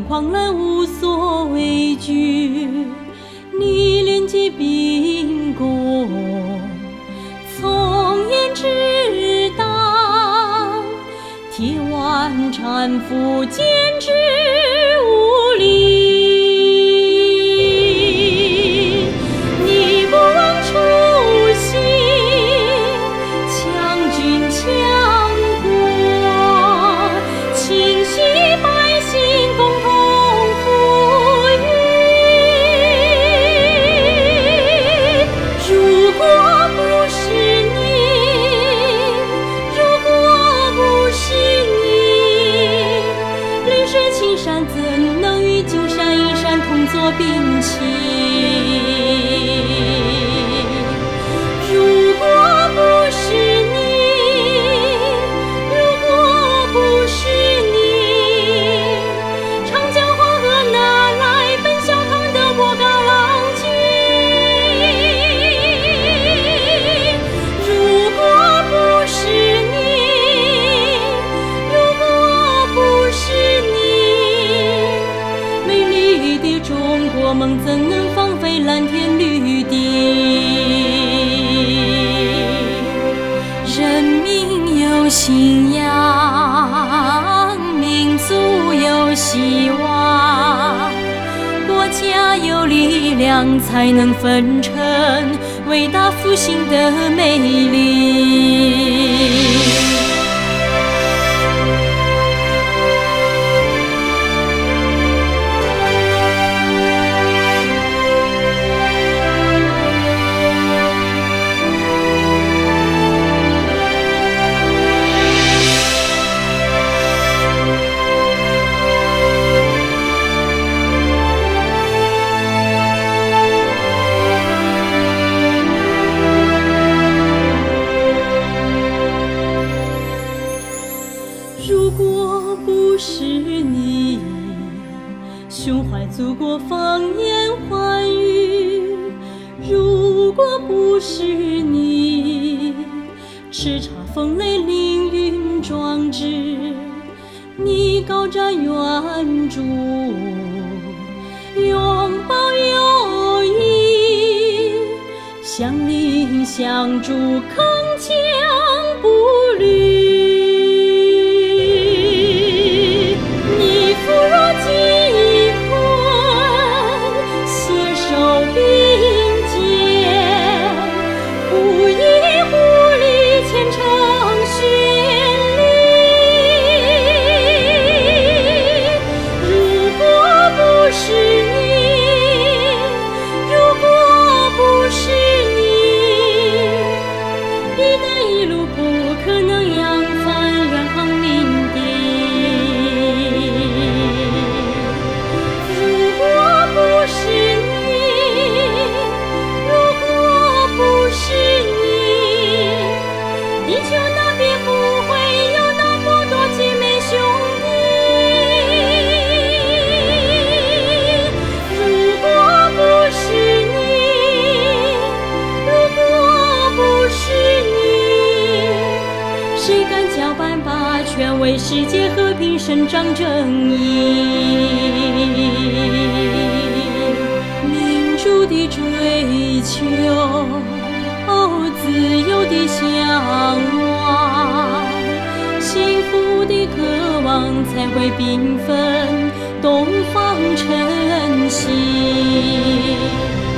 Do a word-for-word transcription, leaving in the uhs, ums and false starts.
狂澜无所畏惧，你连接兵弓，从严直挡，铁腕搀扶，坚持无力。你不忘初心，强军强国，清晰百姓共同富裕。如果不是你，如果不是你，绿水青山怎能与金山银山同作并齐？如果不是你，如果不是你，长江黄河哪来奔小康的波高浪急？如果不是你，如果不是你，美丽的中国梦怎能放飞蓝天绿地？人民有信仰，民族有希望，国家有力量，才能奋成伟大复兴的美丽。如果不是你，胸怀祖国，放眼寰宇；如果不是你，叱咤风雷，凌云壮志。你高瞻远瞩，拥抱友谊，相邻相助，铿锵不渝。为世界和平伸张正义，民主的追求，自由的向往，幸福的渴望，才会缤纷东方晨曦。